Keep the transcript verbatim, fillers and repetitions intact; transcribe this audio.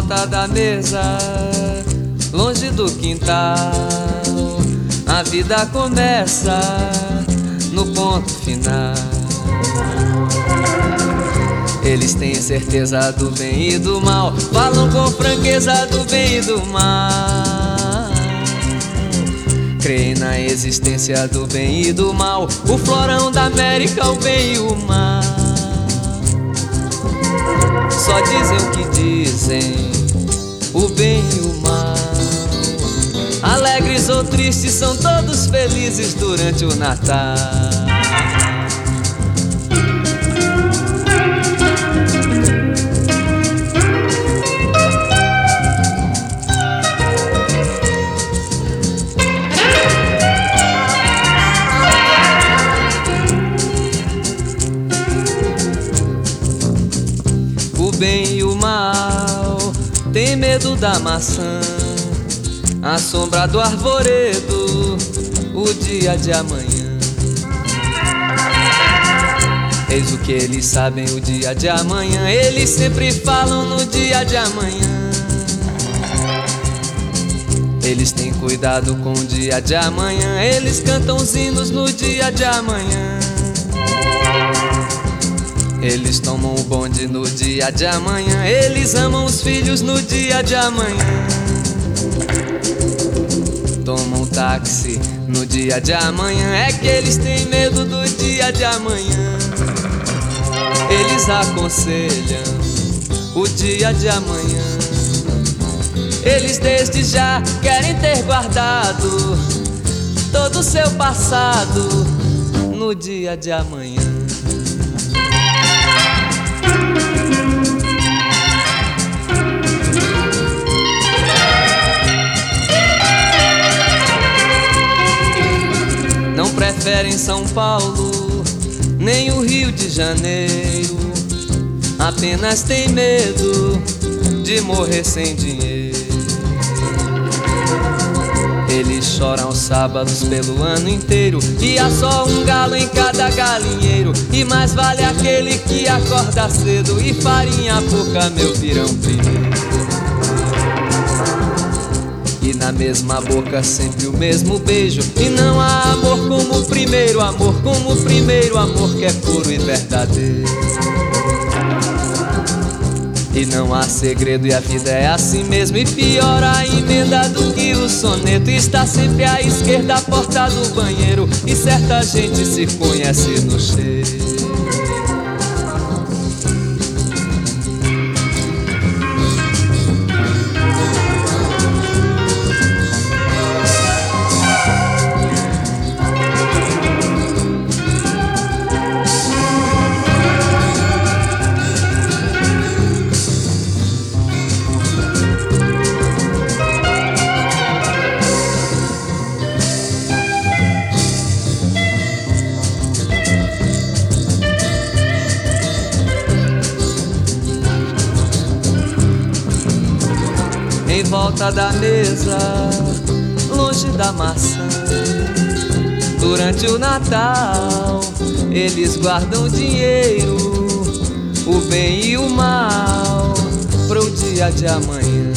volta da mesa, longe do quintal, a vida começa no ponto final. Eles têm certeza do bem e do mal, falam com franqueza do bem e do mal. Creem na existência do bem e do mal, o florão da América, o bem e o mal. Só dizem o que dizem, o bem e o mal. Alegres ou tristes, são todos felizes durante o Natal. O bem e o mal tem medo da maçã, a sombra do arvoredo, o dia de amanhã. Eis o que eles sabem, o dia de amanhã. Eles sempre falam no dia de amanhã. Eles têm cuidado com o dia de amanhã. Eles cantam os hinos no dia de amanhã. Eles tomam o bonde no dia de amanhã. Eles amam os filhos no dia de amanhã. Tomam um táxi no dia de amanhã. É que eles têm medo do dia de amanhã. Eles aconselham o dia de amanhã. Eles desde já querem ter guardado todo o seu passado no dia de amanhã. Não preferem São Paulo, nem o Rio de Janeiro. Apenas tem medo de morrer sem dinheiro. Eles choram aos sábados pelo ano inteiro, e há só um galo em cada galinheiro. E mais vale aquele que acorda cedo e farinha pouca, meu pirão primeiro. E na mesma boca sempre o mesmo beijo. E não há amor como o primeiro amor, como o primeiro amor que é puro e verdadeiro. E não há segredo e a vida é assim mesmo. E pior a emenda do que o soneto. Está sempre à esquerda a porta do banheiro, e certa gente se conhece no cheiro. Em volta da mesa, longe da maçã, durante o Natal, eles guardam dinheiro, o bem e o mal, pro dia de amanhã.